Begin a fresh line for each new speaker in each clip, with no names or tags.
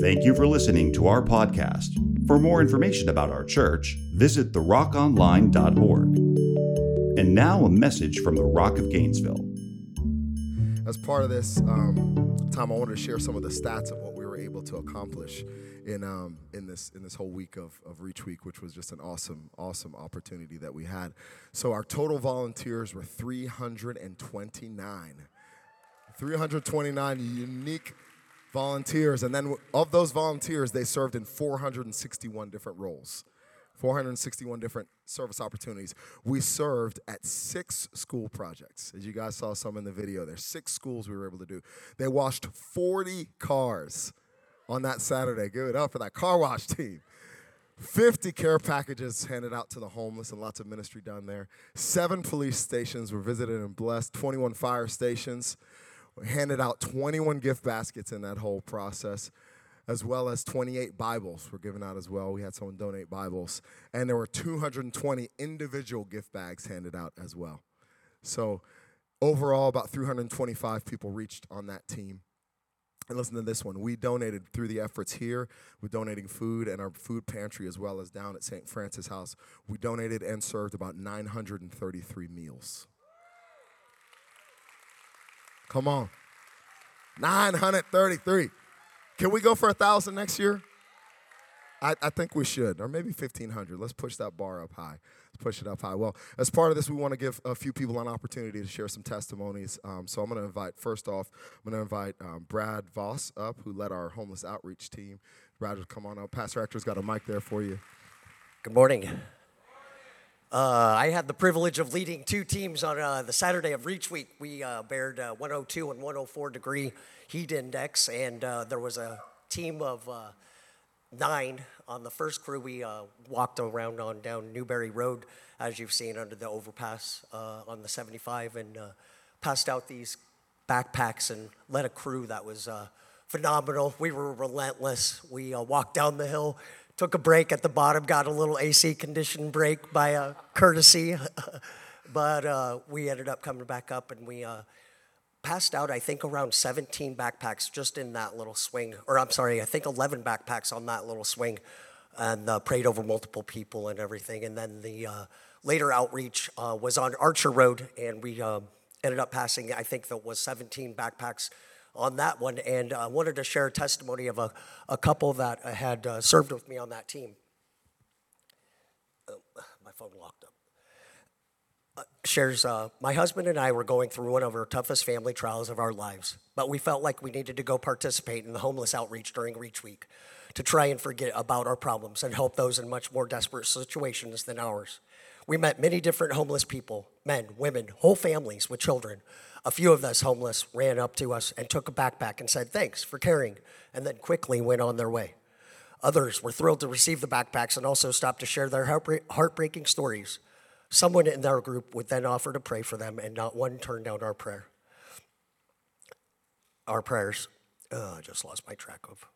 Thank you for listening to our podcast. For more information about our church, visit therockonline.org. And now a message from the Rock of Gainesville.
As part of this time, I wanted to share some of the stats of what we were able to accomplish in this whole week of Reach Week, which was just an awesome opportunity that we had. So our total volunteers were 329. 329 unique volunteers, and then of those volunteers, they served in 461 different roles. 461 different service opportunities. We served at 6 school projects. As you guys saw some in the video, there's 6 schools we were able to do. They washed 40 cars on that Saturday. Give it up for that car wash team. 50 care packages handed out to the homeless and lots of ministry done there. 7 police stations were visited and blessed. 21 fire stations. We handed out 21 gift baskets in that whole process, as well as 28 Bibles were given out as well. We had someone donate Bibles. And there were 220 individual gift bags handed out as well. So overall, about 325 people reached on that team. And listen to this one. We donated through the efforts here. We're donating food and our food pantry as well as down at St. Francis House. We donated and served about 933 meals. Come on. 933. Can we go for 1,000 next year? I think we should, or maybe 1,500. Let's push that bar up high. Let's push it up high. Well, as part of this, we want to give a few people an opportunity to share some testimonies. So I'm going to invite, first off, Brad Voss up, who led our homeless outreach team. Brad, come on up. Pastor Hector's got a mic there for you.
Good morning. I had the privilege of leading 2 teams on the Saturday of Reach Week. We bared 102 and 104 degree heat index, and there was a team of 9 on the first crew. We walked around on down Newberry Road, as you've seen, under the overpass on the 75, and passed out these backpacks and led a crew that was phenomenal. We were relentless. We walked down the hill, took a break at the bottom, got a little AC conditioned break by courtesy, but we ended up coming back up, and we passed out, I think, around 17 backpacks just in that little swing. Or I'm sorry, I think 11 backpacks on that little swing, and prayed over multiple people and everything. And then the later outreach was on Archer Road, and we ended up passing, I think that was 17 backpacks on that one, and I wanted to share a testimony of a couple that had served with me on that team. My phone locked up. Shares, my husband and I were going through one of our toughest family trials of our lives, but we felt like we needed to go participate in the homeless outreach during Reach Week to try and forget about our problems and help those in much more desperate situations than ours. We met many different homeless people, men, women, whole families with children. A few of us homeless ran up to us and took a backpack and said, "Thanks for carrying," and then quickly went on their way. Others were thrilled to receive the backpacks and also stopped to share their heartbreaking stories. Someone in their group would then offer to pray for them, and not one turned down our prayer. Our prayers. I just lost my track of.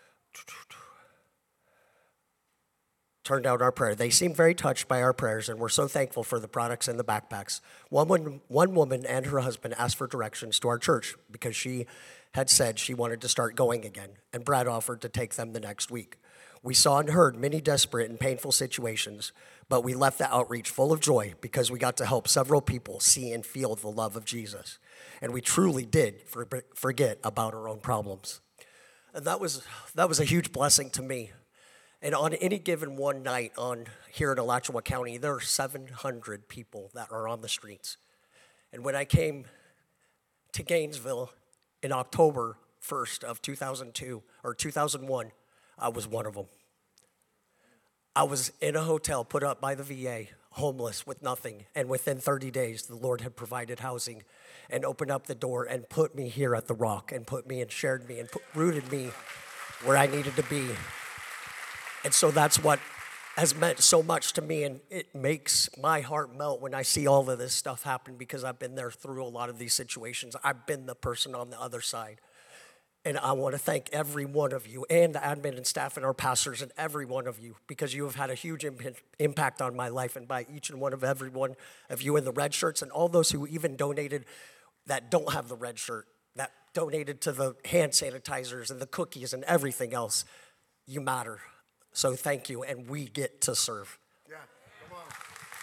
Turned out our prayer. They seemed very touched by our prayers and were so thankful for the products and the backpacks. One woman and her husband asked for directions to our church because she had said she wanted to start going again, and Brad offered to take them the next week. We saw and heard many desperate and painful situations, but we left the outreach full of joy because we got to help several people see and feel the love of Jesus. And we truly did forget about our own problems. And that was a huge blessing to me. And on any given one night here in Alachua County, there are 700 people that are on the streets. And when I came to Gainesville in October 1st of 2002 or 2001, I was one of them. I was in a hotel put up by the VA, homeless with nothing. And within 30 days, the Lord had provided housing and opened up the door and put me here at the Rock and put me and shared me and rooted me where I needed to be. And so that's what has meant so much to me, and it makes my heart melt when I see all of this stuff happen because I've been there through a lot of these situations. I've been the person on the other side. And I want to thank every one of you and the admin and staff and our pastors and every one of you because you have had a huge impact on my life, and by each and every one of you in the red shirts and all those who even donated that don't have the red shirt. that donated to the hand sanitizers and the cookies and everything else. You matter. So thank you, and we get to serve.
Yeah, come on.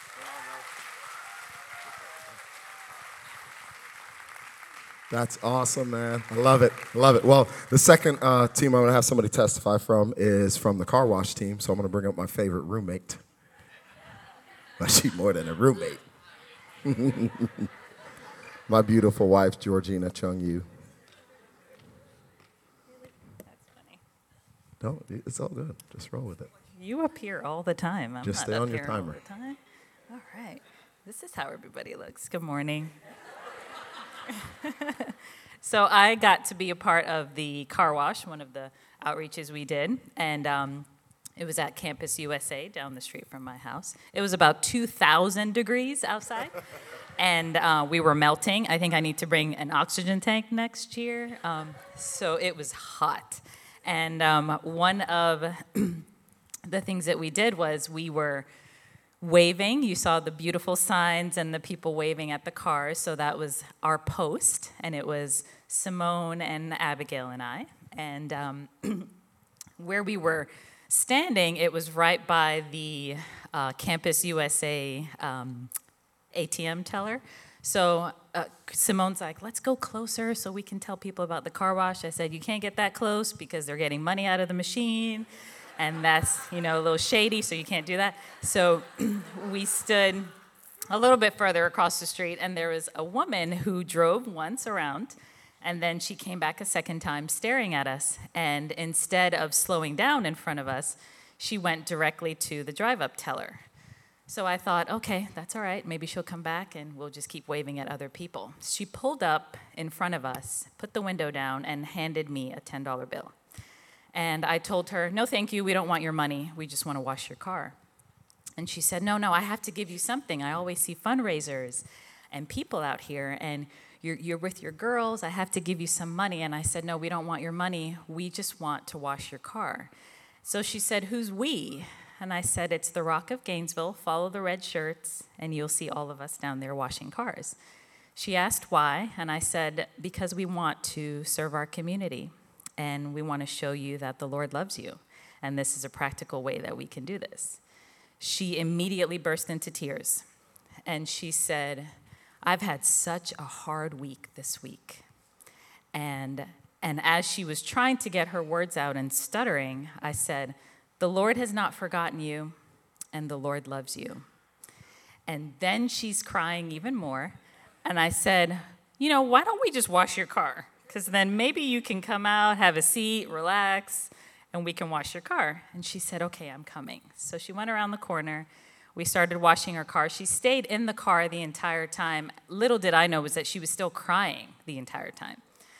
That's awesome, man. I love it. Love it. Well, the second team I'm going to have somebody testify from is from the car wash team. So I'm going to bring up my favorite roommate. But she's more than a roommate. My beautiful wife, Georgina Chung Yu.
That's funny.
No, it's all good. Just roll with it.
You appear all the time. I'm
Just
not
stay
up
on your
here
timer.
All the time. All right. This is how everybody looks. Good morning. So I got to be a part of the car wash, one of the outreaches we did, and it was at Campus USA down the street from my house. It was about 2,000 degrees outside, and we were melting. I think I need to bring an oxygen tank next year. So it was hot. And one of the things that we did was we were waving. You saw the beautiful signs and the people waving at the cars. So that was our post, and it was Simone and Abigail and I. And where we were standing, it was right by the Campus USA ATM teller. So Simone's like, let's go closer so we can tell people about the car wash. I said, you can't get that close because they're getting money out of the machine. And that's, a little shady, so you can't do that. So we stood a little bit further across the street, and there was a woman who drove once around, and then she came back a second time staring at us. And instead of slowing down in front of us, she went directly to the drive-up teller. So I thought, okay, that's all right. Maybe she'll come back, and we'll just keep waving at other people. She pulled up in front of us, put the window down, and handed me a $10 bill. And I told her, no, thank you, we don't want your money. We just want to wash your car. And she said, no, I have to give you something. I always see fundraisers and people out here, and you're with your girls. I have to give you some money. And I said, no, we don't want your money. We just want to wash your car. So she said, who's we? And I said, it's the Rock of Gainesville. Follow the red shirts, and you'll see all of us down there washing cars. She asked why, and I said, because we want to serve our community. And we want to show you that the Lord loves you. And this is a practical way that we can do this. She immediately burst into tears. And she said, I've had such a hard week this week. And as she was trying to get her words out and stuttering, I said, the Lord has not forgotten you, and the Lord loves you. And then she's crying even more. And I said, why don't we just wash your car? Because then maybe you can come out, have a seat, relax, and we can wash your car. And she said, okay, I'm coming. So she went around the corner. We started washing her car. She stayed in the car the entire time. Little did I know was that she was still crying the entire time.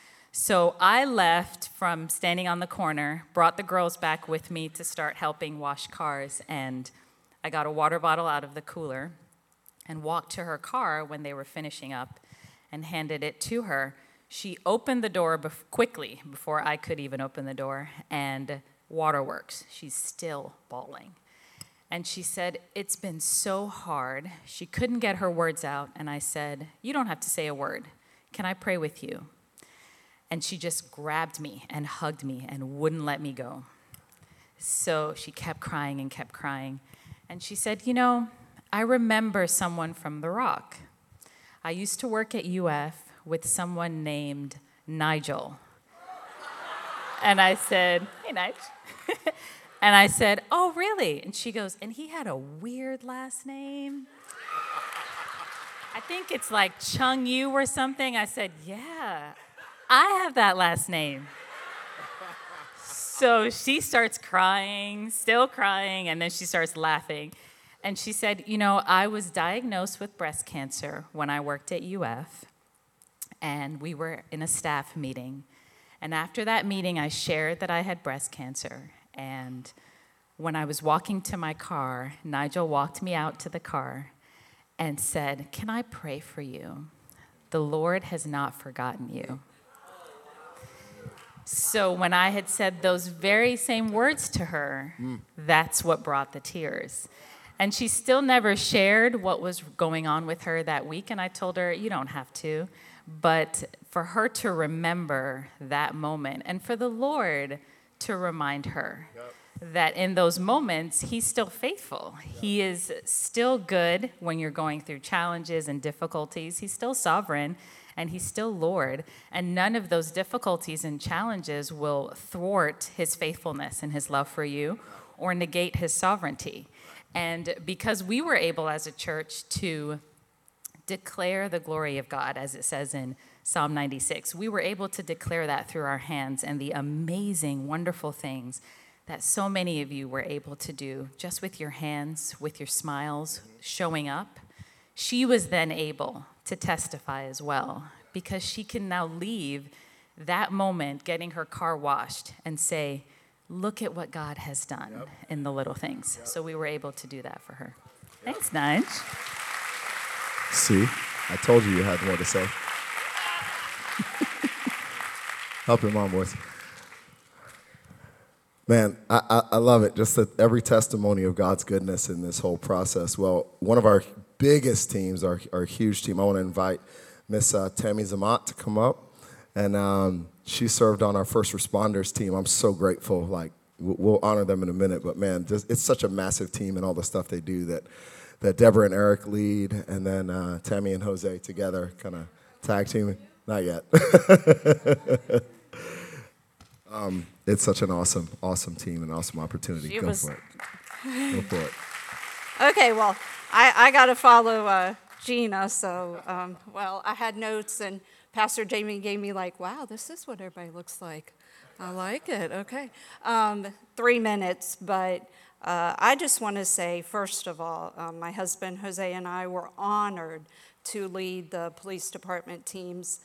So I left from standing on the corner, brought the girls back with me to start helping wash cars, and I got a water bottle out of the cooler and walked to her car when they were finishing up and handed it to her. She opened the door quickly before I could even open the door, and waterworks. She's still bawling. And she said, it's been so hard. She couldn't get her words out, and I said, you don't have to say a word. Can I pray with you? And she just grabbed me and hugged me and wouldn't let me go. So she kept crying and kept crying. And she said, I remember someone from The Rock. I used to work at UF with someone named Nigel. And I said, hey, Nigel. And I said, oh, really? And she goes, and he had a weird last name. I think it's like Chung Yu or something. I said, yeah, I have that last name. So she starts crying, still crying, and then she starts laughing. And she said, I was diagnosed with breast cancer when I worked at UF. And we were in a staff meeting. And after that meeting, I shared that I had breast cancer. And when I was walking to my car, Nigel walked me out to the car and said, can I pray for you? The Lord has not forgotten you. So when I had said those very same words to her, that's what brought the tears. And she still never shared what was going on with her that week. And I told her, you don't have to. But for her to remember that moment, and for the Lord to remind her that in those moments, he's still faithful. He is still good when you're going through challenges and difficulties. He's still sovereign, and he's still Lord. And none of those difficulties and challenges will thwart his faithfulness and his love for you or negate his sovereignty. And because we were able as a church to declare the glory of God, as it says in Psalm 96, we were able to declare that through our hands and the amazing, wonderful things that so many of you were able to do just with your hands, with your smiles, showing up. She was then able to testify as well, because she can now leave that moment getting her car washed and say, look at what God has done in the little things. So we were able to do that for her. Thanks, Nudge.
See, I told you had more to say. Help your mom, boys. Man, I love it. Just that every testimony of God's goodness in this whole process. Well, one of our biggest teams, our huge team, I want to invite Miss Tammy Zamat to come up. And she served on our first responders team. I'm so grateful. Like, we'll honor them in a minute. But, man, it's such a massive team and all the stuff they do that Deborah and Eric lead. And then Tammy and Jose together kind of tag teaming. Not yet. It's such an awesome team and awesome opportunity. Go for it.
Okay, well, I got to follow Gina, so, I had notes, and Pastor Jamie gave me like, wow, this is what everybody looks like. I like it, okay. 3 minutes, but I just want to say, first of all, my husband, Jose, and I were honored to lead the police department teams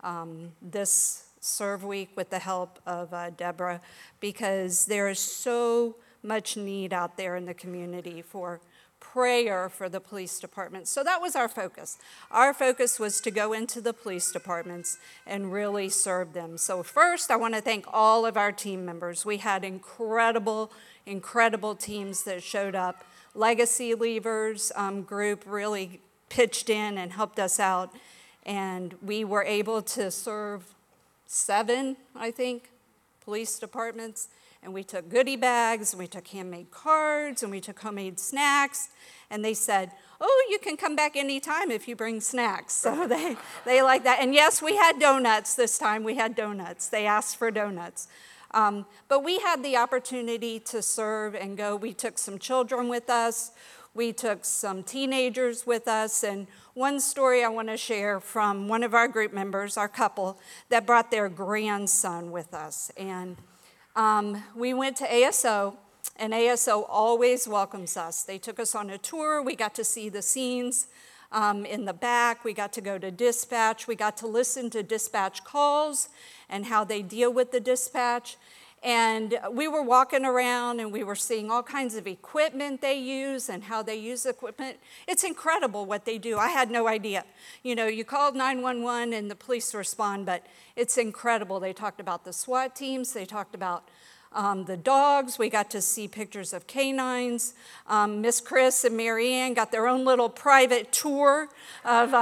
this Serve Week with the help of Deborah, because there is so much need out there in the community for prayer for the police departments. So that was our focus. Our focus was to go into the police departments and really serve them. So first, I want to thank all of our team members. We had incredible teams that showed up. Legacy Leavers group really pitched in and helped us out, and we were able to serve 7, I think, police departments, and we took goodie bags, and we took handmade cards, and we took homemade snacks, and they said, oh, you can come back anytime if you bring snacks. So they like that. And yes, we had donuts this time. We had donuts. They asked for donuts. But we had the opportunity to serve and go. We took some children with us. We took some teenagers with us, and one story I want to share from one of our group members, our couple, that brought their grandson with us. And we went to ASO, and ASO always welcomes us. They took us on a tour. We got to see the scenes in the back. We got to go to dispatch. We got to listen to dispatch calls and how they deal with the dispatch. And we were walking around and we were seeing all kinds of equipment they use and how they use equipment. It's incredible what they do. I had no idea. You know, you called 911 and the police respond, but it's incredible. They talked about the SWAT teams. They talked about the dogs. We got to see pictures of canines. Miss Chris and Mary Ann got their own little private tour of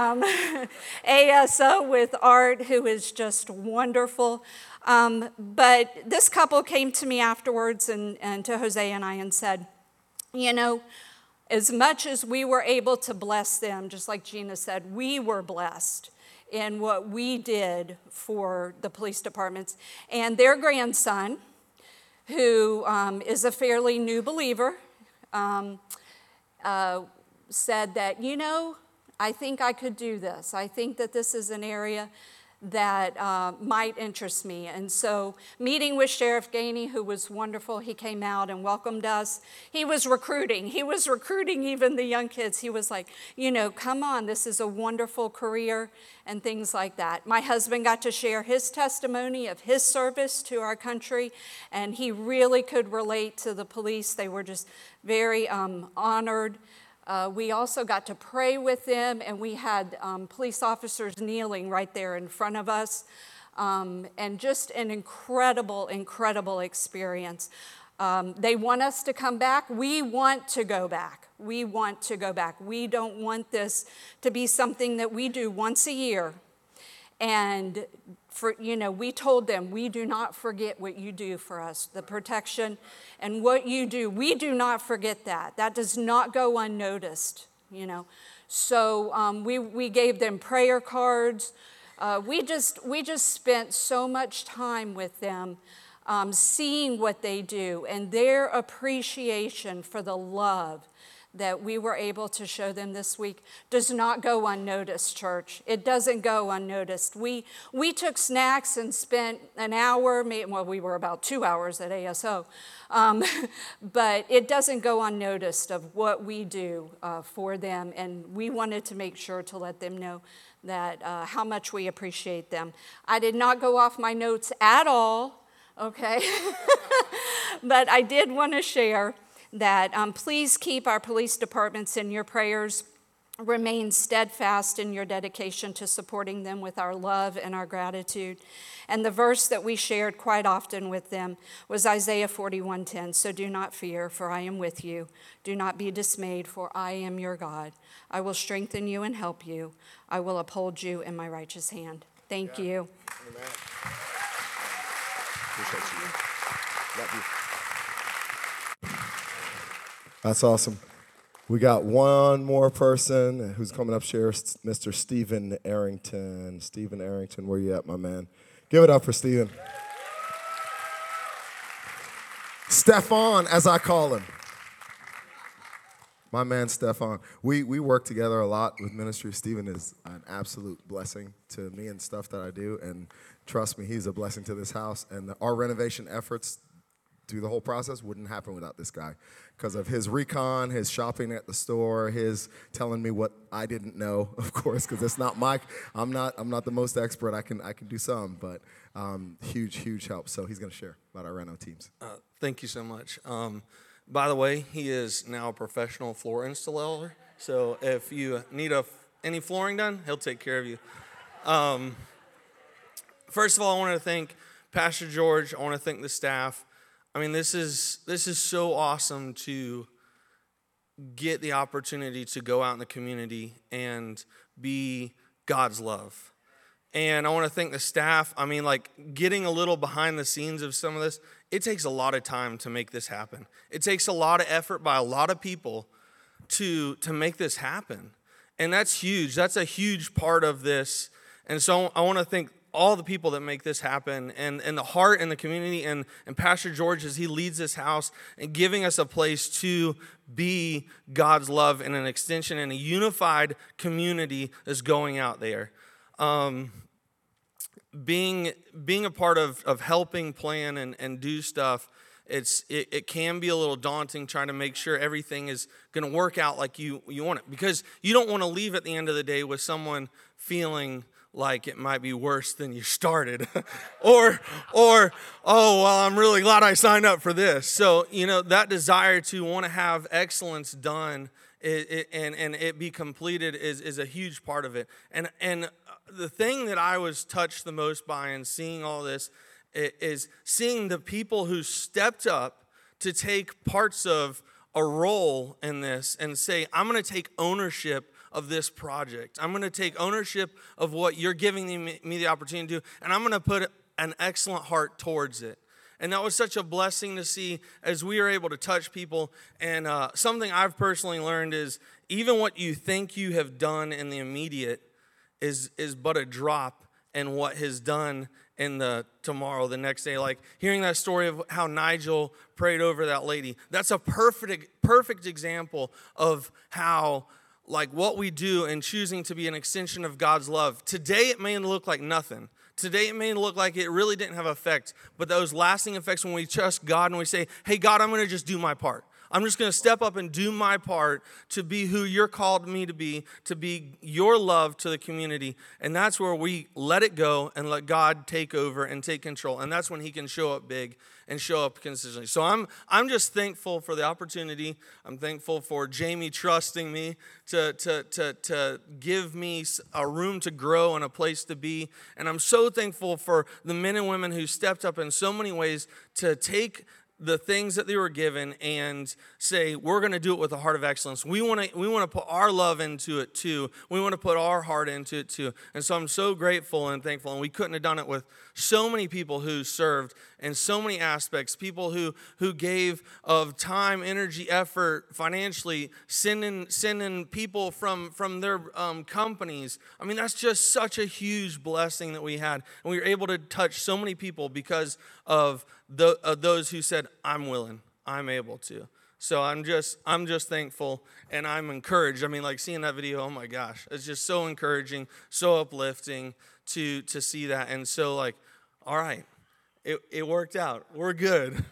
ASO with Art, who is just wonderful. But this couple came to me afterwards and to Jose and I and said, you know, as much as we were able to bless them, just like Gina said, we were blessed in what we did for the police departments. And their grandson, who is a fairly new believer, said that, you know, I think I could do this. I think that this is an area that might interest me. And so meeting with Sheriff Gainey, who was wonderful, he came out and welcomed us. He was recruiting even the young kids. He was like, you know, come on, this is a wonderful career and things like that. My husband got to share his testimony of his service to our country, and he really could relate to the police. They were just very honored. We also got to pray with them, and we had police officers kneeling right there in front of us, and just an incredible experience. They want us to come back. We want to go back. We don't want this to be something that we do once a year And we told them, we do not forget what you do for us, the protection and what you do. We do not forget that. That does not go unnoticed, So we gave them prayer cards. We just spent so much time with them, seeing what they do and their appreciation for the love that we were able to show them this week does not go unnoticed, church. It doesn't go unnoticed. We took snacks and spent an hour, we were about 2 hours at ASO, but it doesn't go unnoticed of what we do for them, and we wanted to make sure to let them know that how much we appreciate them. I did not go off my notes at all, okay? But I did want to share that please keep our police departments in your prayers. Remain steadfast in your dedication to supporting them with our love and our gratitude. And the verse that we shared quite often with them was Isaiah 41:10. So do not fear, for I am with you. Do not be dismayed, for I am your God. I will strengthen you and help you. I will uphold you in my righteous hand. Thank you.
Amen. Appreciate you. Love you. That's awesome. We got one more person who's coming up, share, Mr. Stephen Arrington. Stephen Arrington, where you at, my man? Give it up for Stephen. Stefan, as I call him. My man, Stefan. We work together a lot with ministry. Stephen is an absolute blessing to me and stuff that I do, and trust me, he's a blessing to this house. And our renovation efforts through the whole process wouldn't happen without this guy because of his recon, his shopping at the store, his telling me what I didn't know, of course, because it's not I'm not the most expert. I can do some, but huge help. So he's going to share about our reno teams.
Thank you so much. By the way, he is now a professional floor installer. So if you need any flooring done, he'll take care of you. First of all, I want to thank Pastor George. I want to thank the staff. I mean, this is so awesome to get the opportunity to go out in the community and be God's love. And I want to thank the staff. I mean, getting a little behind the scenes of some of this, it takes a lot of time to make this happen. It takes a lot of effort by a lot of people to make this happen. And that's huge. That's a huge part of this. And so I want to thank all the people that make this happen, and the heart and the community, and Pastor George as he leads this house and giving us a place to be God's love and an extension and a unified community that's going out there. Being a part of helping plan and do stuff, it can be a little daunting trying to make sure everything is going to work out like you want it, because you don't want to leave at the end of the day with someone feeling like it might be worse than you started. or, oh, well, I'm really glad I signed up for this. So, that desire to want to have excellence done and it be completed is a huge part of it. And the thing that I was touched the most by in seeing all this is seeing the people who stepped up to take parts of a role in this and say, I'm going to take ownership of this project. I'm going to take ownership of what you're giving me the opportunity to do, and I'm going to put an excellent heart towards it. And that was such a blessing to see as we are able to touch people. And something I've personally learned is even what you think you have done in the immediate is but a drop in what has done in the tomorrow, the next day. Like hearing that story of how Nigel prayed over that lady. That's a perfect example of how what we do in choosing to be an extension of God's love. Today it may look like nothing. Today it may look like it really didn't have effect, but those lasting effects when we trust God and we say, hey, God, I'm going to just do my part. I'm just going to step up and do my part to be who you're called me to be your love to the community. And that's where we let it go and let God take over and take control. And that's when he can show up big and show up consistently. So I'm just thankful for the opportunity. I'm thankful for Jamie trusting me to give me a room to grow and a place to be. And I'm so thankful for the men and women who stepped up in so many ways to take the things that they were given and say, we're going to do it with a heart of excellence. We want to put our love into it too. We want to put our heart into it too. And so I'm so grateful and thankful. And we couldn't have done it with so many people who served in so many aspects, people who gave of time, energy, effort, financially, sending people from their companies. I mean, that's just such a huge blessing that we had. And we were able to touch so many people because of those who said, I'm willing, I'm able to. So I'm just thankful, and I'm encouraged. I mean, like seeing that video, oh my gosh, it's just so encouraging, so uplifting to see that. And so like, all right, it worked out. We're good.
Yeah, man.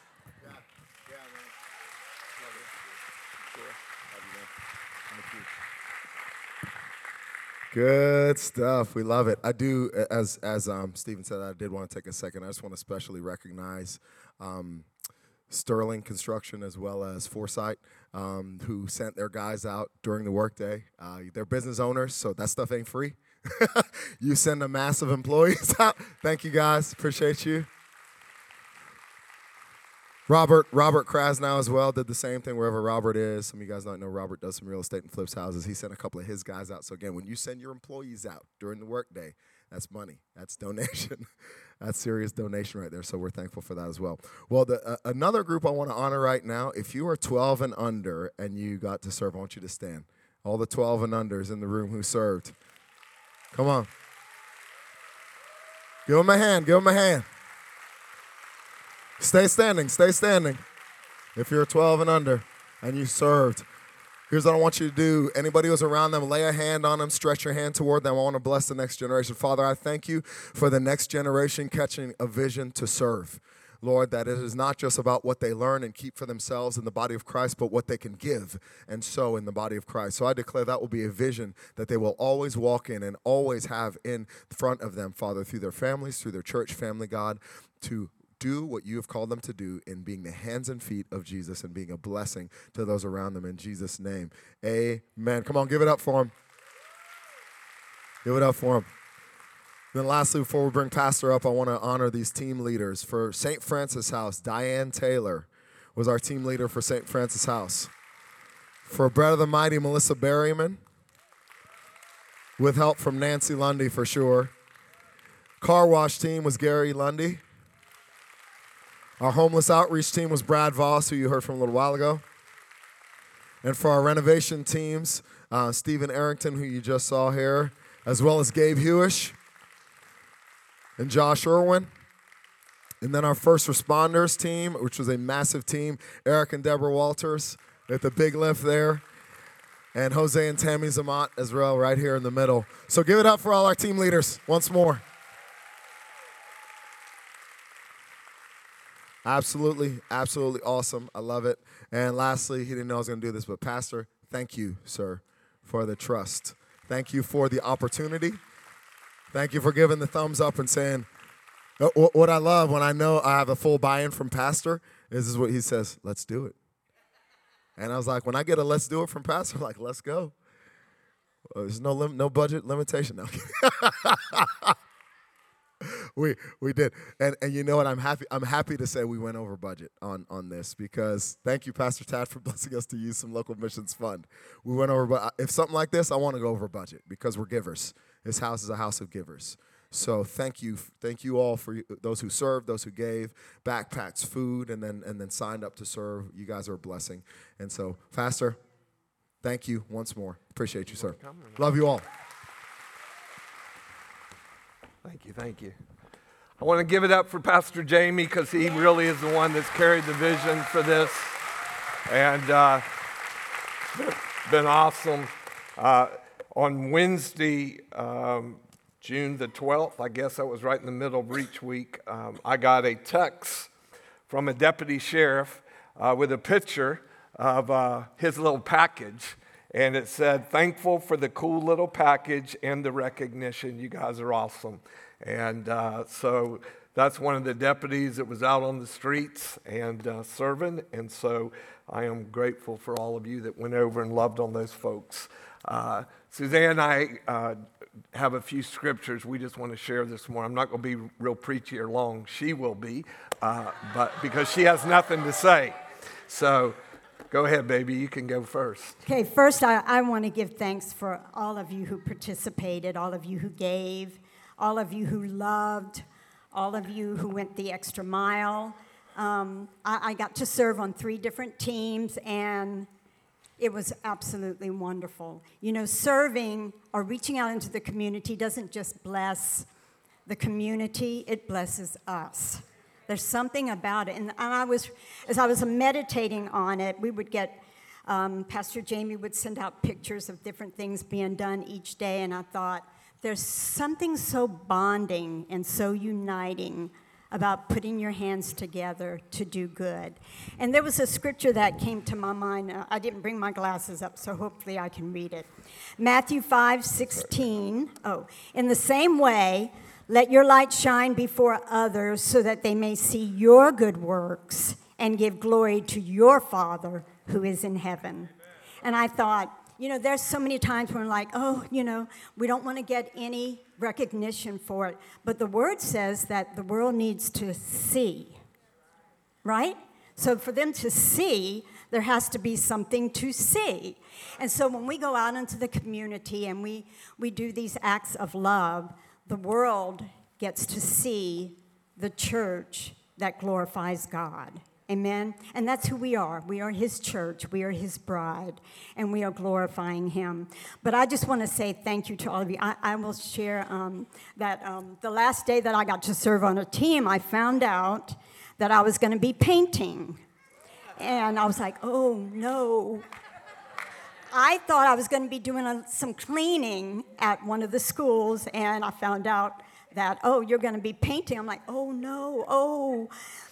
Good stuff. We love it. I do, as Stephen said, I did want to take a second. I just want to especially recognize Sterling Construction as well as Foresight, who sent their guys out during the workday. They're business owners, so that stuff ain't free. You send a massive employees out. Thank you, guys. Appreciate you. Robert Krasnow as well did the same thing wherever Robert is. Some of you guys don't know Robert does some real estate and flips houses. He sent a couple of his guys out. So again, when you send your employees out during the workday, that's money. That's donation. That's serious donation right there. So we're thankful for that as well. Well, another group I want to honor right now, if you are 12 and under and you got to serve, I want you to stand. All the 12 and unders in the room who served. Come on. Give them a hand. Give them a hand. Stay standing. Stay standing. If you're 12 and under and you served, here's what I want you to do. Anybody who's around them, lay a hand on them, stretch your hand toward them. I want to bless the next generation. Father, I thank you for the next generation catching a vision to serve. Lord, that it is not just about what they learn and keep for themselves in the body of Christ, but what they can give and sow in the body of Christ. So I declare that will be a vision that they will always walk in and always have in front of them, Father, through their families, through their church family, God, to do what you have called them to do in being the hands and feet of Jesus and being a blessing to those around them in Jesus' name. Amen. Come on, give it up for him. Give it up for him. Then lastly, before we bring Pastor up, I want to honor these team leaders. For St. Francis House, Diane Taylor was our team leader for St. Francis House. For Bread of the Mighty, Melissa Berryman, with help from Nancy Lundy for sure. Car wash team was Gary Lundy. Our homeless outreach team was Brad Voss, who you heard from a little while ago. And for our renovation teams, Stephen Arrington, who you just saw here, as well as Gabe Hewish and Josh Irwin. And then our first responders team, which was a massive team, Eric and Deborah Walters at the big lift there. And Jose and Tammy Zamat as well, right here in the middle. So give it up for all our team leaders once more. Absolutely, absolutely awesome. I love it. And lastly, he didn't know I was going to do this, but Pastor, thank you, sir, for the trust. Thank you for the opportunity. Thank you for giving the thumbs up and saying, what I love when I know I have a full buy-in from Pastor is what he says, let's do it. And I was like, when I get a let's do it from Pastor, I'm like, let's go. There's no budget limitation. No. We did. And you know what? I'm happy to say we went over budget on this because thank you, Pastor Tad, for blessing us to use some local missions fund. We went over, but if something like this, I want to go over budget because we're givers. This house is a house of givers. So thank you all for those who served, those who gave backpacks, food, and then signed up to serve. You guys are a blessing. And so, Pastor, thank you once more. Appreciate you, sir. Love you all.
Thank you. I want to give it up for Pastor Jamie because he really is the one that's carried the vision for this. And it's been awesome. On Wednesday, June the 12th, I guess that was right in the middle of Reach Week, I got a text from a deputy sheriff with a picture of his little package. And it said, thankful for the cool little package and the recognition. You guys are awesome. And so that's one of the deputies that was out on the streets and serving. And so I am grateful for all of you that went over and loved on those folks. Suzanne and I have a few scriptures we just want to share this morning. I'm not going to be real preachy or long. She will be, but because she has nothing to say. So go ahead, baby. You can go first.
Okay, first I want to give thanks for all of you who participated, all of you who gave, all of you who loved, all of you who went the extra mile. I got to serve on 3 different teams, and it was absolutely wonderful. You know, serving or reaching out into the community doesn't just bless the community, it blesses us. There's something about it. And as I was meditating on it, we would get, Pastor Jamie would send out pictures of different things being done each day, and I thought, there's something so bonding and so uniting about putting your hands together to do good. And there was a scripture that came to my mind. I didn't bring my glasses up, so hopefully I can read it. Matthew 5:16. In the same way, let your light shine before others so that they may see your good works and give glory to your Father who is in heaven. And I thought, you know, there's so many times when we're like, we don't want to get any recognition for it. But the word says that the world needs to see, right? So for them to see, there has to be something to see. And so when we go out into the community and we do these acts of love, the world gets to see the church that glorifies God. Amen? And that's who we are. We are his church. We are his bride. And we are glorifying him. But I just want to say thank you to all of you. I will share that the last day that I got to serve on a team, I found out that I was going to be painting. And I was like, oh, no. I thought I was going to be doing some cleaning at one of the schools. And I found out that, you're going to be painting. I'm like, oh, no,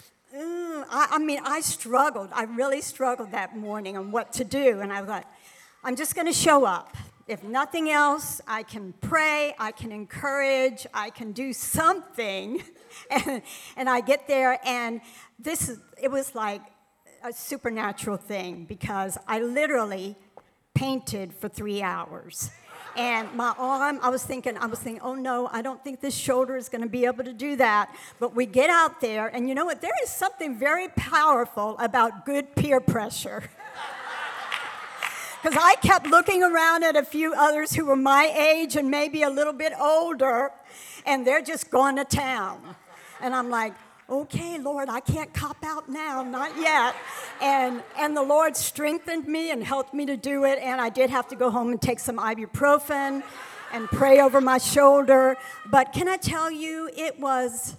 I struggled. I really struggled that morning on what to do. And I thought, I'm just going to show up. If nothing else, I can pray, I can encourage, I can do something. And I get there, and it was like a supernatural thing because I literally painted for 3 hours. And my arm, I was thinking, oh no, I don't think this shoulder is going to be able to do that. But we get out there, and you know what? There is something very powerful about good peer pressure. Because I kept looking around at a few others who were my age and maybe a little bit older, and they're just going to town. And I'm like, okay, Lord, I can't cop out now, not yet. And the Lord strengthened me and helped me to do it, and I did have to go home and take some ibuprofen and pray over my shoulder. But can I tell you, it was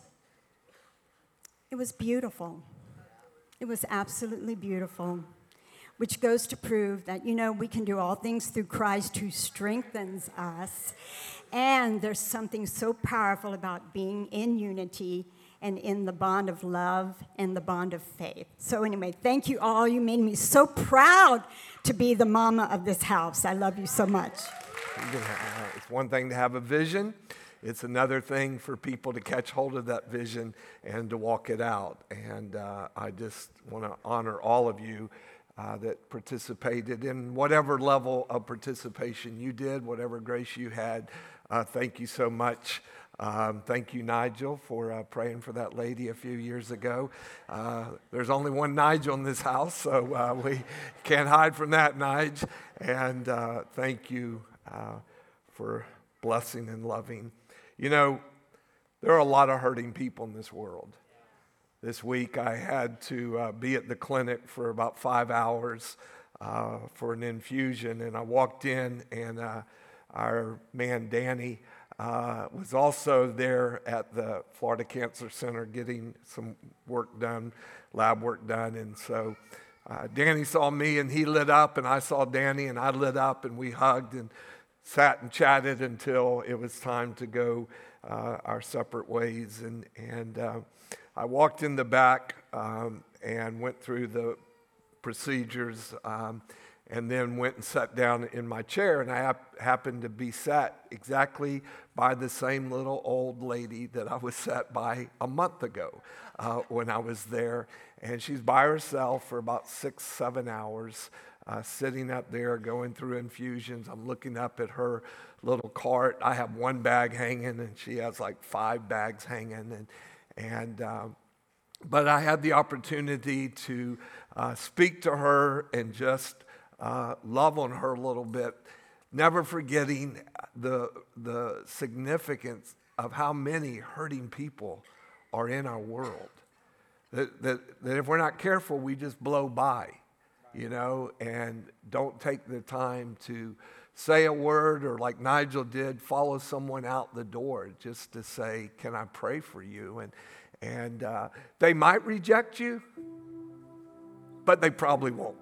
beautiful. It was absolutely beautiful, which goes to prove that, we can do all things through Christ who strengthens us. And there's something so powerful about being in unity and in the bond of love and the bond of faith. So anyway, thank you all. You made me so proud to be the mama of this house. I love you so much.
It's one thing to have a vision. It's another thing for people to catch hold of that vision and to walk it out. And I just want to honor all of you that participated in whatever level of participation you did, whatever grace you had. Thank you so much. Thank you, Nigel, for praying for that lady a few years ago. There's only one Nigel in this house, so we can't hide from that, Nige. And thank you for blessing and loving. There are a lot of hurting people in this world. This week I had to be at the clinic for about 5 hours for an infusion, and I walked in, and our man Danny was also there at the Florida Cancer Center getting some work done, lab work done. And so Danny saw me and he lit up, and I saw Danny and I lit up, and we hugged and sat and chatted until it was time to go our separate ways. And I walked in the back and went through the procedures and then went and sat down in my chair, and I happened to be sat exactly by the same little old lady that I was sat by a month ago when I was there. And she's by herself for about 6-7 hours sitting up there going through infusions. I'm looking up at her little cart. I have one bag hanging, and she has like 5 bags hanging. But I had the opportunity to speak to her and just love on her a little bit, never forgetting the significance of how many hurting people are in our world. That if we're not careful, we just blow by, and don't take the time to say a word, or like Nigel did, follow someone out the door just to say, can I pray for you? And they might reject you, but they probably won't.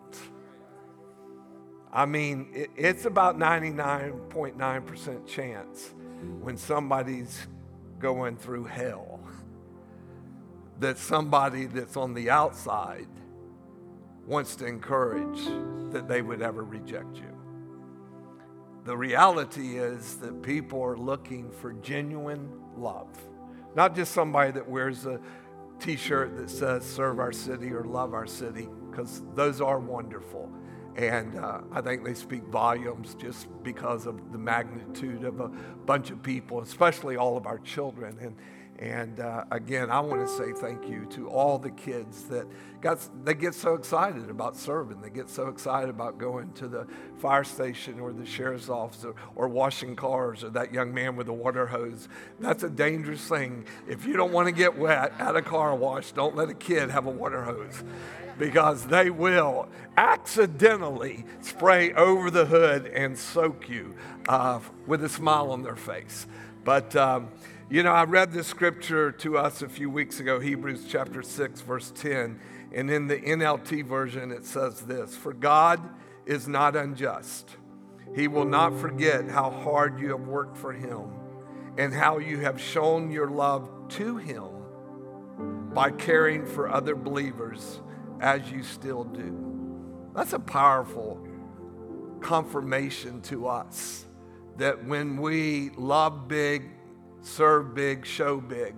I mean, it's about 99.9% chance when somebody's going through hell that somebody that's on the outside wants to encourage that they would ever reject you. The reality is that people are looking for genuine love. Not just somebody that wears a t-shirt that says serve our city or love our city, because those are wonderful. And I think they speak volumes just because of the magnitude of a bunch of people, especially all of our children. And again, I want to say thank you to all the kids that get so excited about serving. They get so excited about going to the fire station or the sheriff's office or washing cars, or that young man with the water hose. That's a dangerous thing. If you don't want to get wet at a car wash, don't let a kid have a water hose, because they will accidentally spray over the hood and soak you with a smile on their face. But I read this scripture to us a few weeks ago, Hebrews chapter 6, verse 10. And in the NLT version, it says this: "For God is not unjust. He will not forget how hard you have worked for him and how you have shown your love to him by caring for other believers as you still do." That's a powerful confirmation to us that when we love big, serve big, show big,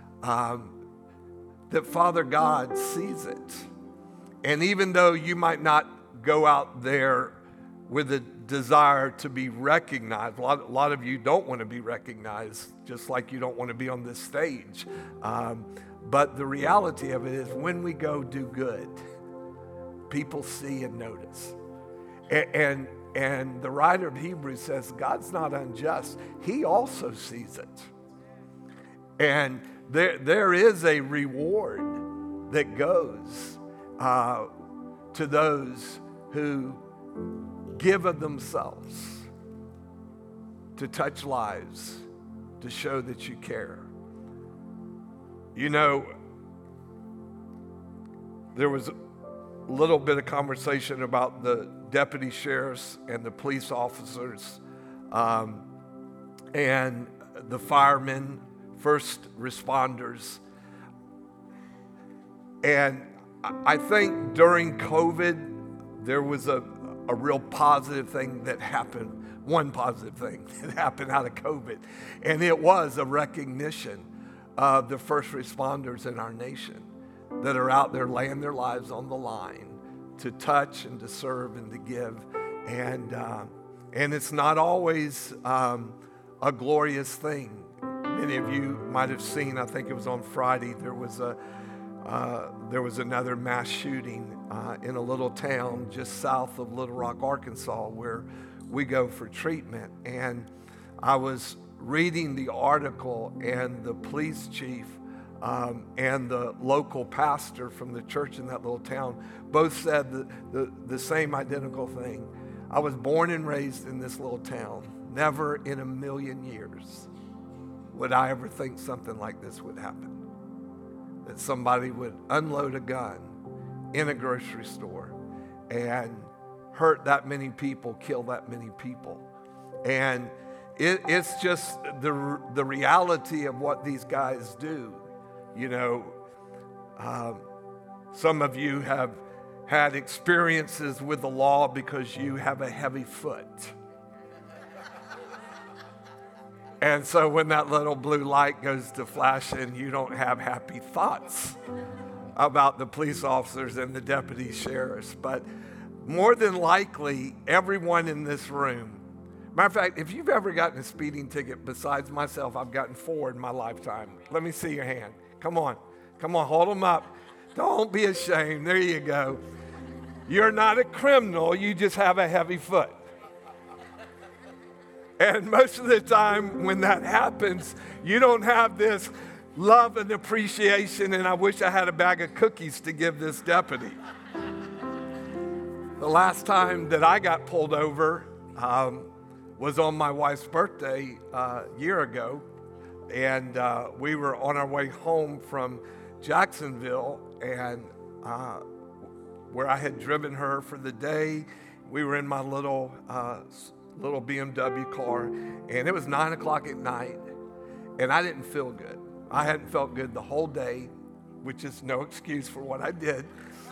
that Father God sees it. And even though you might not go out there with a desire to be recognized, a lot of you don't want to be recognized, just like you don't want to be on this stage. But the reality of it is, when we go do good, people see and notice. And the writer of Hebrews says, God's not unjust. He also sees it. And there is a reward that goes to those who give of themselves to touch lives, to show that you care. There was a little bit of conversation about the deputy sheriffs and the police officers and the firemen, first responders. And I think during COVID, there was a real positive thing that happened, one positive thing that happened out of COVID. And it was a recognition of the first responders in our nation that are out there laying their lives on the line to touch and to serve and to give. And it's not always a glorious thing. Many of you might have seen, I think it was on Friday, there was another mass shooting in a little town just south of Little Rock, Arkansas, where we go for treatment. And I was reading the article, and the police chief and the local pastor from the church in that little town both said the same identical thing. I was born and raised in this little town. Never in a million years would I ever think something like this would happen. That somebody would unload a gun in a grocery store and hurt that many people, kill that many people. And it's just the reality of what these guys do. Some of you have had experiences with the law because you have a heavy foot. And so when that little blue light goes to flashing, you don't have happy thoughts about the police officers and the deputy sheriffs. But more than likely everyone in this room. Matter of fact, if you've ever gotten a speeding ticket besides myself, I've gotten 4 in my lifetime. Let me see your hand. Come on, hold them up. Don't be ashamed. There you go. You're not a criminal, you just have a heavy foot. And most of the time when that happens, you don't have this love and appreciation, and I wish I had a bag of cookies to give this deputy. The last time that I got pulled over was on my wife's birthday a year ago, and we were on our way home from Jacksonville, and where I had driven her for the day. We were in my little BMW car, and it was 9 o'clock at night, and I didn't feel good. I hadn't felt good the whole day, which is no excuse for what I did.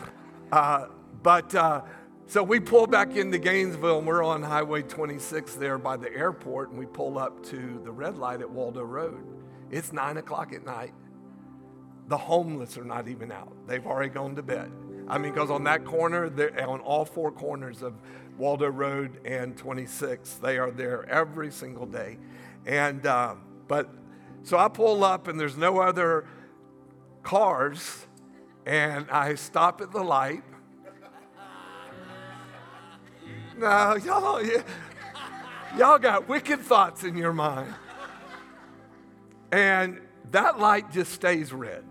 So we pull back into Gainesville, and we're on Highway 26 there by the airport, and we pull up to the red light at Waldo Road. It's 9 o'clock at night. The homeless are not even out. They've already gone to bed. I mean, because on that corner, they're on all 4 corners of Waldo Road and 26, they are there every single day. And so I pull up, and there's no other cars, and I stop at the light. No, y'all got wicked thoughts in your mind. And that light just stays red.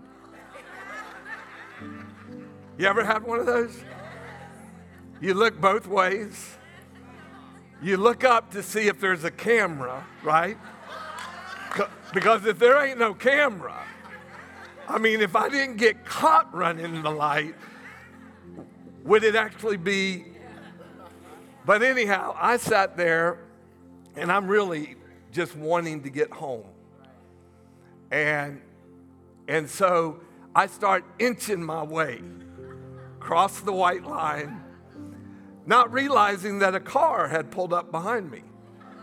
You ever had one of those? You look both ways. You look up to see if there's a camera, right? Because if there ain't no camera, I mean, if I didn't get caught running the light, would it actually be? But anyhow, I sat there, and I'm really just wanting to get home. And so I start inching my way across the white line, not realizing that a car had pulled up behind me.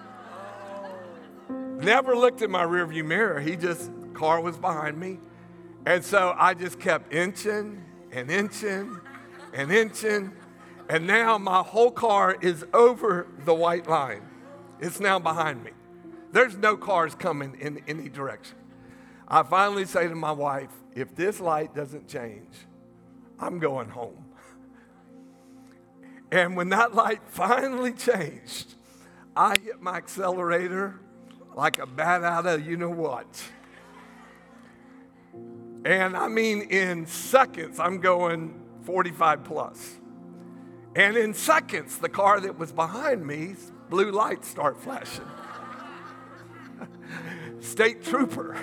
Never looked in my rearview mirror. Car was behind me. And so I just kept inching and inching and inching. And now my whole car is over the white line. It's now behind me. There's no cars coming in any direction. I finally say to my wife, if this light doesn't change, I'm going home. And when that light finally changed, I hit my accelerator like a bat out of you know what. And I mean, in seconds, I'm going 45 plus. And in seconds, the car that was behind me, blue lights start flashing. State trooper.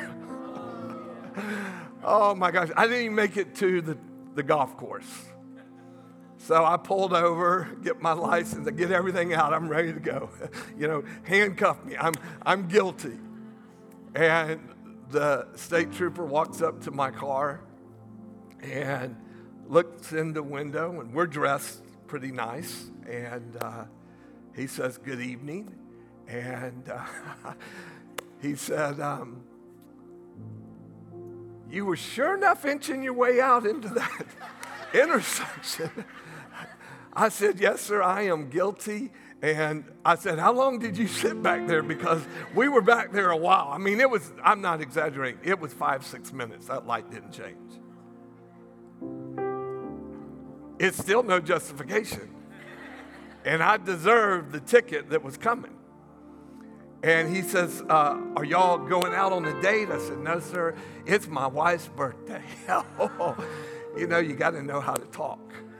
Oh my gosh, I didn't even make it to the golf course. So I pulled over, get my license, I get everything out, I'm ready to go. Handcuff me, I'm guilty. And the state trooper walks up to my car and looks in the window, and we're dressed pretty nice. And he says, good evening. And he said, you were sure enough inching your way out into that intersection. I said, yes, sir, I am guilty. And I said, how long did you sit back there? Because we were back there a while. I mean, I'm not exaggerating. It was 5-6 minutes. That light didn't change. It's still no justification. And I deserved the ticket that was coming. And he says, are y'all going out on a date? I said, no, sir, it's my wife's birthday. You got to know how to talk.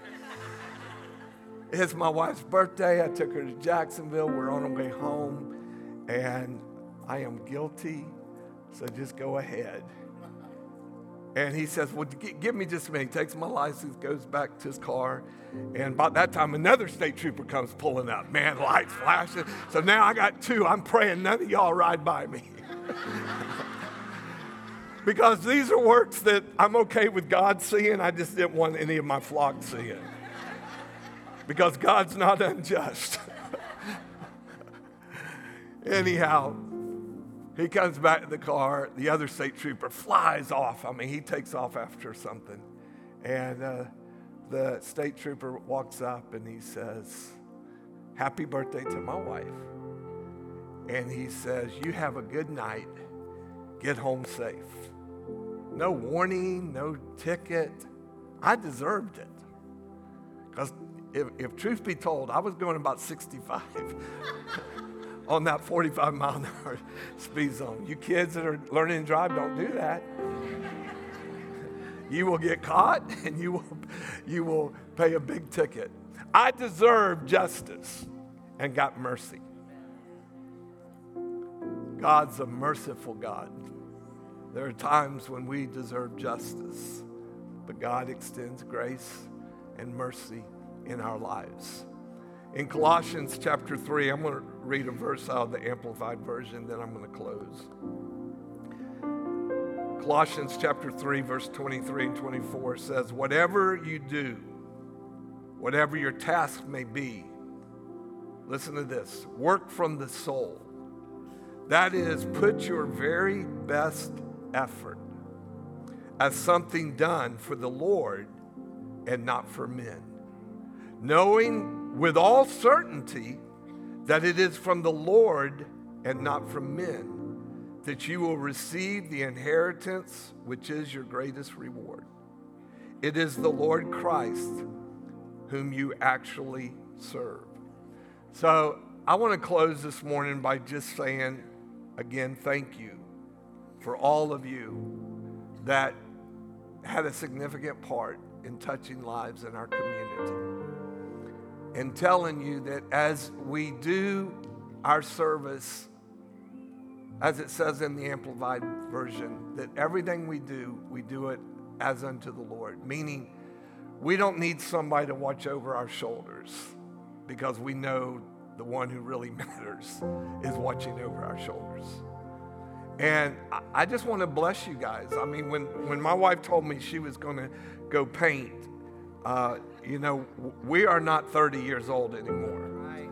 It's my wife's birthday. I took her to Jacksonville. We're on our way home. And I am guilty, so just go ahead. And he says, well, give me just a minute. He takes my license, goes back to his car. And about that time, another state trooper comes pulling up. Man, lights flashing. So now I got 2. I'm praying none of y'all ride by me. Because these are works that I'm okay with God seeing. I just didn't want any of my flock seeing. Because God's not unjust. Anyhow, he comes back to the car. The other state trooper flies off. I mean, he takes off after something. And the state trooper walks up and he says, "Happy birthday to my wife." And he says, "You have a good night. Get home safe." No warning, no ticket. I deserved it. Because if truth be told, I was going about 65 on that 45-mile-an-hour speed zone. You kids that are learning to drive, don't do that. You will get caught and you will pay a big ticket. I deserved justice and got mercy. God's a merciful God. There are times when we deserve justice, but God extends grace and mercy in our lives. In Colossians chapter 3, I'm going to read a verse out of the Amplified Version, then I'm going to close. Colossians chapter 3, verse 23 and 24 says, "Whatever you do, whatever your task may be," listen to this, "work from the soul. That is, put your very best effort as something done for the Lord and not for men, knowing with all certainty that it is from the Lord and not from men that you will receive the inheritance which is your greatest reward. It is the Lord Christ whom you actually serve." So I want to close this morning by just saying, again, thank you for all of you that had a significant part in touching lives in our community. And telling you that as we do our service, as it says in the Amplified Version, that everything we do it as unto the Lord. Meaning, we don't need somebody to watch over our shoulders because we know the one who really matters is watching over our shoulders. And I just want to bless you guys. I mean, when my wife told me she was going to go paint, we are not 30 years old anymore. Right.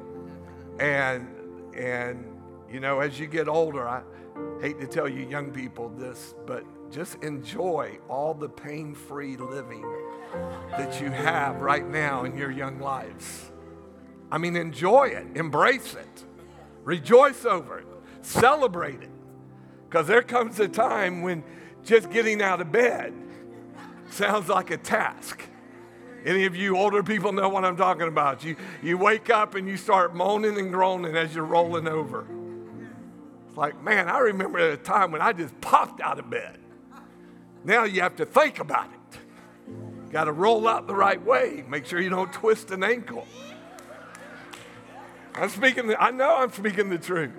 And as you get older, I hate to tell you young people this, but just enjoy all the pain-free living that you have right now in your young lives. I mean, enjoy it, embrace it, rejoice over it, celebrate it. Because there comes a time when just getting out of bed sounds like a task. Any of you older people know what I'm talking about. You wake up and you start moaning and groaning as you're rolling over. It's like, man, I remember a time when I just popped out of bed. Now you have to think about it. Got to roll out the right way. Make sure you don't twist an ankle. I know I'm speaking the truth.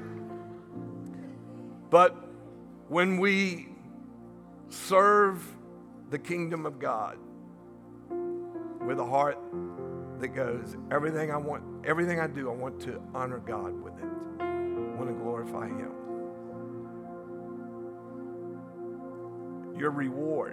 But when we serve the kingdom of God with a heart that goes, everything I do, I want to honor God with it. I want to glorify Him. Your reward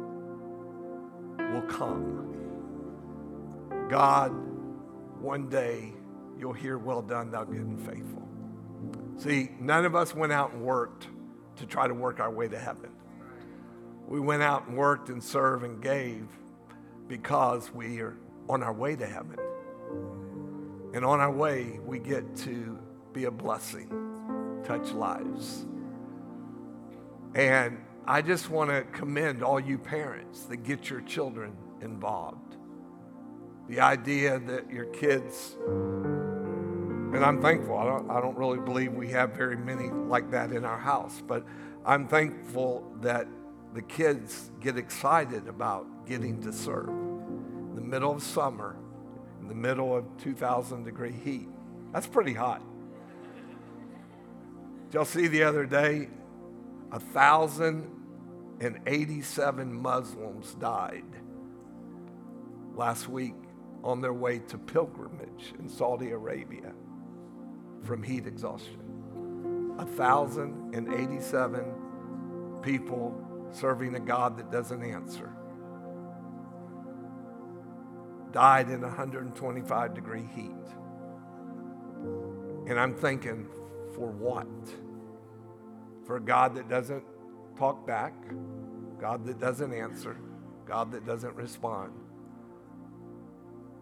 will come. God, one day, you'll hear, "Well done, thou good and faithful." See, none of us went out and worked to try to work our way to heaven. We went out and worked and served and gave because we are on our way to heaven. And on our way, we get to be a blessing, touch lives. And I just want to commend all you parents that get your children involved. The idea that your kids, and I'm thankful, I don't really believe we have very many like that in our house, but I'm thankful that the kids get excited about getting to serve. In the middle of summer, in the middle of 2,000-degree heat. That's pretty hot. Did y'all see the other day, 1,087 Muslims died last week on their way to pilgrimage in Saudi Arabia from heat exhaustion. 1,087 people serving a God that doesn't answer died in 125-degree heat. And I'm thinking, for what? For a God that doesn't talk back, God that doesn't answer, God that doesn't respond.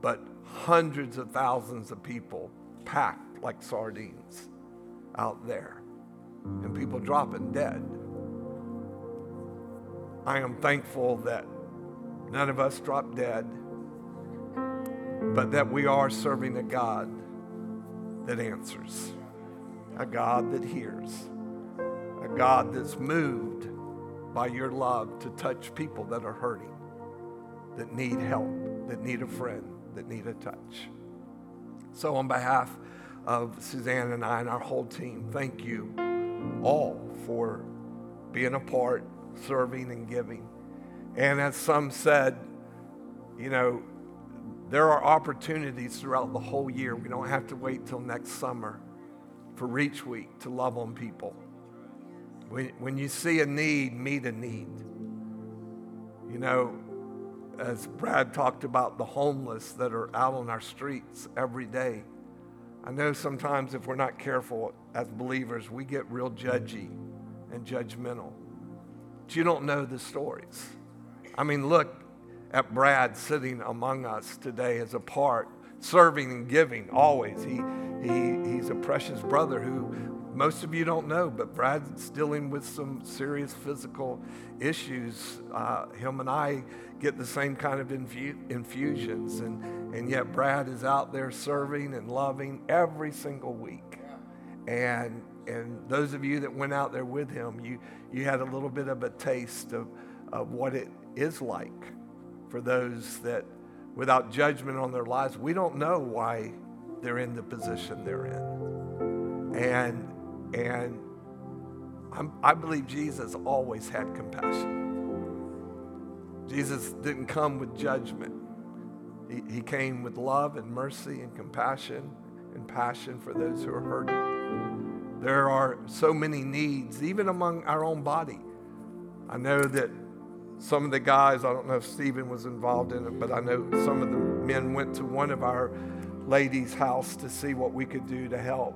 but hundreds of thousands of people packed like sardines out there, and people dropping dead. I am thankful that none of us dropped dead, but that we are serving a God that answers, a God that hears, a God that's moved by your love to touch people that are hurting, that need help, that need a friend, that need a touch. So on behalf of Suzanne and I and our whole team, thank you all for being a part, serving and giving. And as some said, you know, there are opportunities throughout the whole year. We don't have to wait till next summer for Reach Week to love on people. When you see a need, meet a need. You know, as Brad talked about the homeless that are out on our streets every day, I know sometimes if we're not careful as believers, we get real judgy and judgmental. But you don't know the stories. I mean, look at Brad sitting among us today as a part, serving and giving always. He's a precious brother who most of you don't know, but Brad's dealing with some serious physical issues. Him and I get the same kind of infusions, and yet Brad is out there serving and loving every single week. And those of you that went out there with him, you had a little bit of a taste of what it is like for those that, without judgment on their lives, we don't know why they're in the position they're in. And I believe Jesus always had compassion. Jesus didn't come with judgment. He came with love and mercy and compassion and passion for those who are hurting. There are so many needs, even among our own body. I know that some of the guys, I don't know if Stephen was involved in it, but I know some of the men went to one of our ladies' house to see what we could do to help.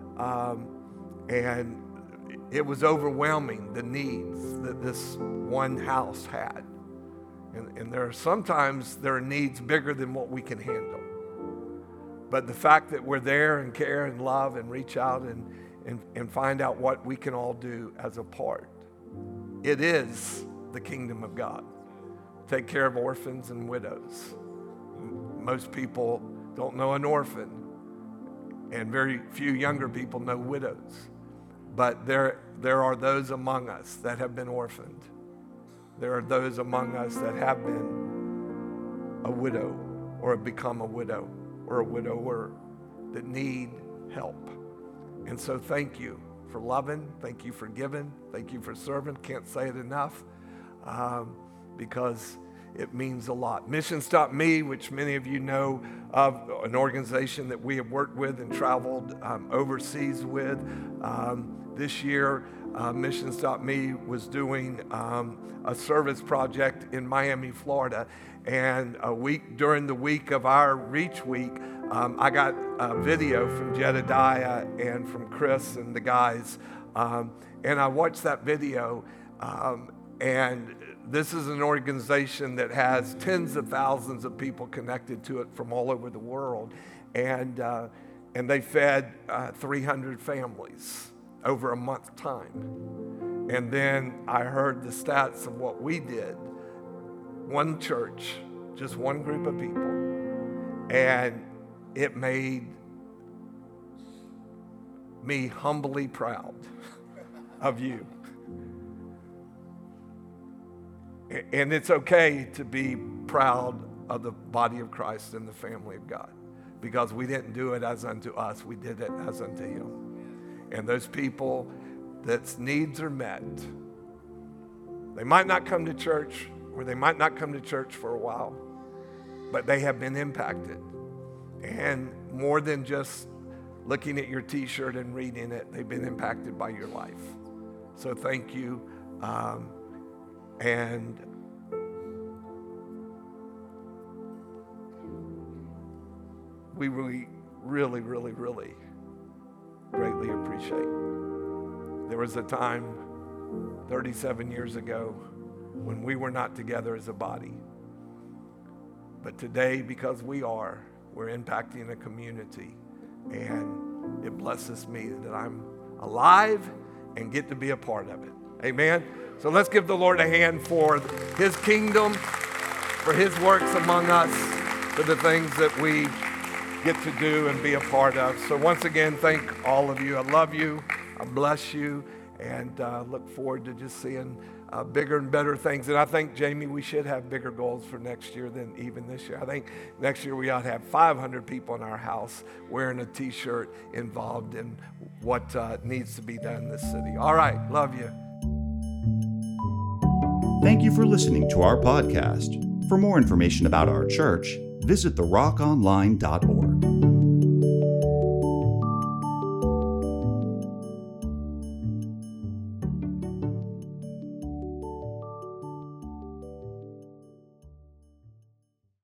And it was overwhelming, the needs that this one house had. And there are needs bigger than what we can handle. But the fact that we're there and care and love and reach out and find out what we can all do as a part, it is the kingdom of God. Take care of orphans and widows. Most people don't know an orphan, and very few younger people know widows. But there are those among us that have been orphaned. There are those among us that have been a widow or have become a widow or a widower that need help. And so thank you for loving. Thank you for giving. Thank you for serving. Can't say it enough because it means a lot. Missions.me, which many of you know of, an organization that we have worked with and traveled overseas with. This year, Missions.me was doing a service project in Miami, Florida. And during the week of our Reach Week, I got a video from Jedediah and from Chris and the guys. And I watched that video. And this is an organization that has tens of thousands of people connected to it from all over the world. And they fed 300 families over a month's time. And then I heard the stats of what we did. One church, just one group of people. And it made me humbly proud of you. And it's okay to be proud of the body of Christ and the family of God, because we didn't do it as unto us, we did it as unto him. And those people that's needs are met, they might not come to church, or they might not come to church for a while, but they have been impacted. And more than just looking at your t-shirt and reading it, they've been impacted by your life. So thank you. And we really, really, really, really greatly appreciate. There was a time 37 years ago when we were not together as a body. But today, because we're impacting a community, and it blesses me that I'm alive and get to be a part of it. Amen? So let's give the Lord a hand for his kingdom, for his works among us, for the things that we get to do and be a part of. So once again, thank all of you. I love you. I bless you. And look forward to just seeing bigger and better things. And I think, Jamie, we should have bigger goals for next year than even this year. I think next year we ought to have 500 people in our house wearing a T-shirt involved in what needs to be done in this city. All right. Love you.
Thank you for listening to our podcast. For more information about our church, visit therockonline.org.